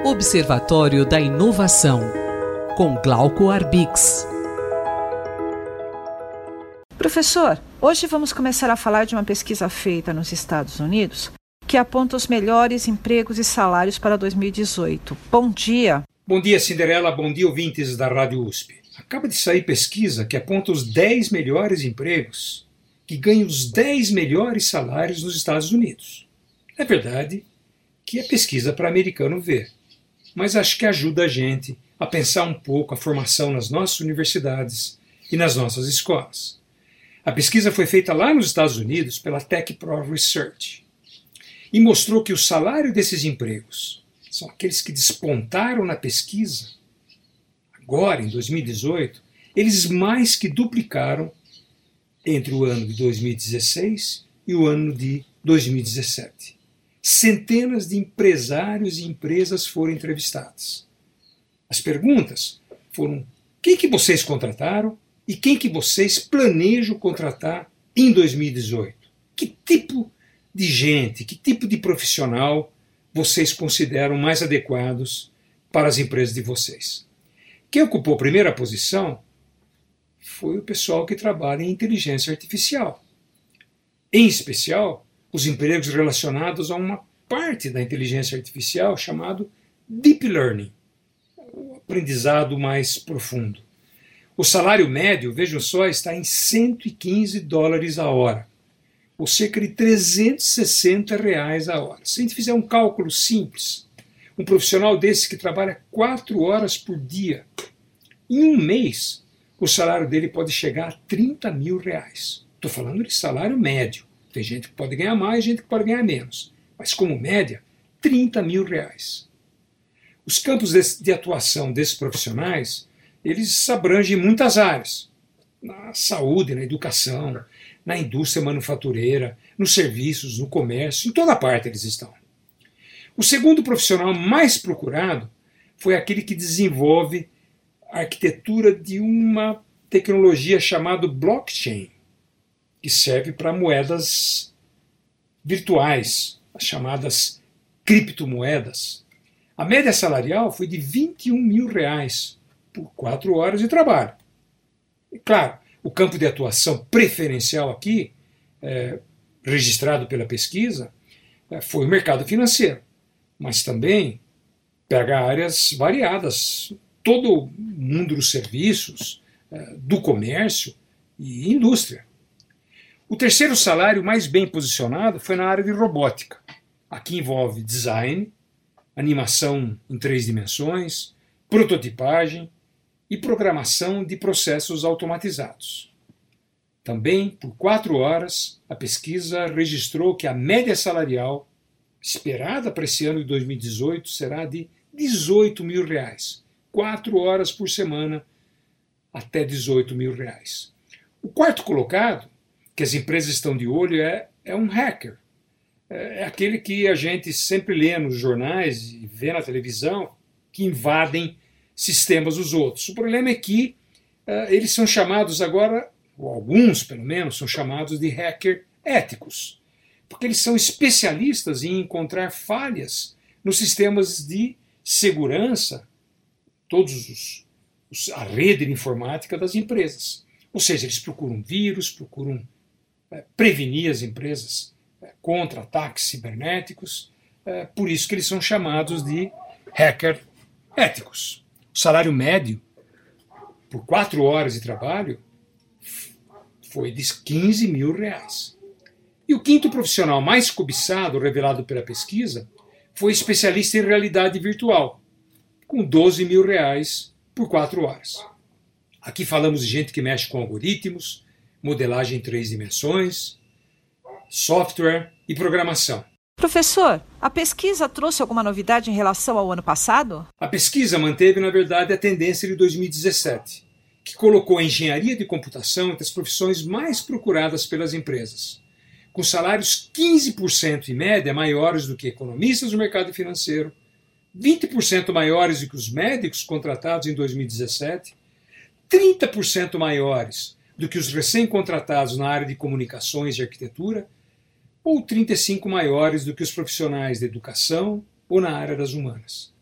Observatório da Inovação, com Glauco Arbix. Professor, hoje vamos começar a falar de uma pesquisa feita nos Estados Unidos que aponta os melhores empregos e salários para 2018. Bom dia! Bom dia, Cinderela. Bom dia, ouvintes da Rádio USP. Acaba de sair pesquisa que aponta os 10 melhores empregos que ganham os 10 melhores salários nos Estados Unidos. É verdade que é pesquisa para americano ver, mas acho que ajuda a gente a pensar um pouco a formação nas nossas universidades e nas nossas escolas. A pesquisa foi feita lá nos Estados Unidos pela TechPro Research e mostrou que o salário desses empregos são aqueles que despontaram na pesquisa. Agora, em 2018, eles mais que duplicaram entre o ano de 2016 e o ano de 2017. Centenas de empresários e empresas foram entrevistadas. As perguntas foram: quem que vocês contrataram e quem que vocês planejam contratar em 2018? Que tipo de gente, que tipo de profissional vocês consideram mais adequados para as empresas de vocês? Quem ocupou a primeira posição foi o pessoal que trabalha em inteligência artificial. Em especial, os empregos relacionados a uma parte da inteligência artificial chamado Deep Learning, o aprendizado mais profundo. O salário médio, vejam só, está em $115 a hora, ou cerca de R$360 a hora. Se a gente fizer um cálculo simples, um profissional desse que trabalha 4 horas por dia, em um mês, o salário dele pode chegar a R$30 mil. Estou falando de salário médio. Tem gente que pode ganhar mais, gente que pode ganhar menos. Mas, como média, R$30 mil. Os campos de atuação desses profissionais, eles abrangem muitas áreas. Na saúde, na educação, na indústria manufatureira, nos serviços, no comércio, em toda parte eles estão. O segundo profissional mais procurado foi aquele que desenvolve a arquitetura de uma tecnologia chamada blockchain, que serve para moedas virtuais, as chamadas criptomoedas. A média salarial foi de R$21 mil por 4 horas de trabalho. E claro, o campo de atuação preferencial aqui, registrado pela pesquisa, foi o mercado financeiro, mas também pega áreas variadas, todo o mundo dos serviços, do comércio e indústria. O terceiro salário mais bem posicionado foi na área de robótica. Aqui envolve design, animação em 3 dimensões, prototipagem e programação de processos automatizados. Também, por 4 horas, a pesquisa registrou que a média salarial esperada para esse ano de 2018 será de R$18 mil. 4 horas por semana, até R$18 mil. O quarto colocado, que as empresas estão de olho, é um hacker. É aquele que a gente sempre lê nos jornais e vê na televisão, que invadem sistemas dos outros. O problema é que eles são chamados agora, ou alguns pelo menos, são chamados de hacker éticos, porque eles são especialistas em encontrar falhas nos sistemas de segurança, a rede de informática das empresas. Ou seja, eles procuram vírus, procuram prevenir as empresas contra ataques cibernéticos, por isso que eles são chamados de hacker éticos. O salário médio por 4 horas de trabalho foi de R$15 mil. E o quinto profissional mais cobiçado, revelado pela pesquisa, foi especialista em realidade virtual, com R$12 mil por 4 horas. Aqui falamos de gente que mexe com algoritmos, modelagem em 3 dimensões, software e programação. Professor, a pesquisa trouxe alguma novidade em relação ao ano passado? A pesquisa manteve, na verdade, a tendência de 2017, que colocou a engenharia de computação entre as profissões mais procuradas pelas empresas, com salários 15% em média maiores do que economistas do mercado financeiro, 20% maiores do que os médicos contratados em 2017, 30% maiores do que os recém-contratados na área de comunicações e arquitetura, ou 35% maiores do que os profissionais de educação ou na área das humanas.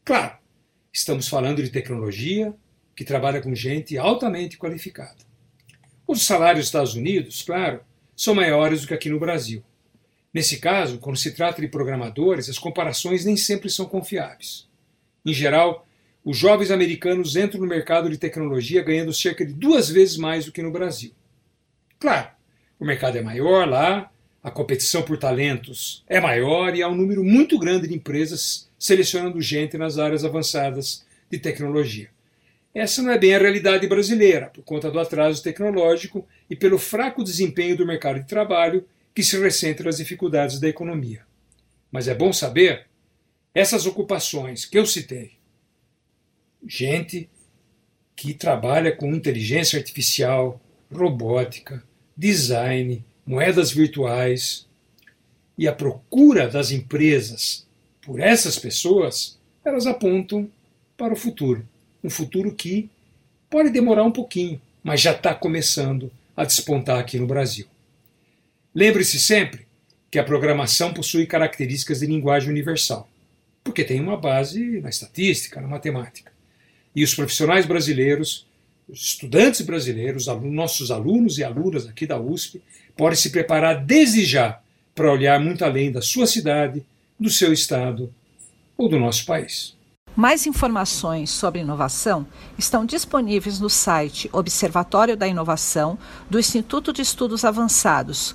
Claro, estamos falando de tecnologia que trabalha com gente altamente qualificada. Os salários dos Estados Unidos, claro, são maiores do que aqui no Brasil. Nesse caso, quando se trata de programadores, as comparações nem sempre são confiáveis. Em geral, os jovens americanos entram no mercado de tecnologia ganhando cerca de 2 vezes mais do que no Brasil. Claro, o mercado é maior lá, a competição por talentos é maior e há um número muito grande de empresas selecionando gente nas áreas avançadas de tecnologia. Essa não é bem a realidade brasileira, por conta do atraso tecnológico e pelo fraco desempenho do mercado de trabalho que se ressente das dificuldades da economia. Mas é bom saber, essas ocupações que eu citei, gente que trabalha com inteligência artificial, robótica, design, moedas virtuais, e a procura das empresas por essas pessoas, elas apontam para o futuro. Um futuro que pode demorar um pouquinho, mas já está começando a despontar aqui no Brasil. Lembre-se sempre que a programação possui características de linguagem universal, porque tem uma base na estatística, na matemática. E os profissionais brasileiros, os estudantes brasileiros, nossos alunos e alunas aqui da USP, podem se preparar desde já para olhar muito além da sua cidade, do seu estado ou do nosso país. Mais informações sobre inovação estão disponíveis no site Observatório da Inovação do Instituto de Estudos Avançados,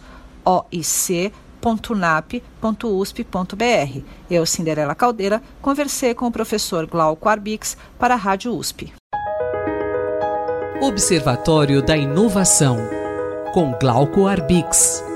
oic.unap.usp.br. Eu, Cinderela Caldeira, conversei com o professor Glauco Arbix para a Rádio USP. Observatório da Inovação, com Glauco Arbix.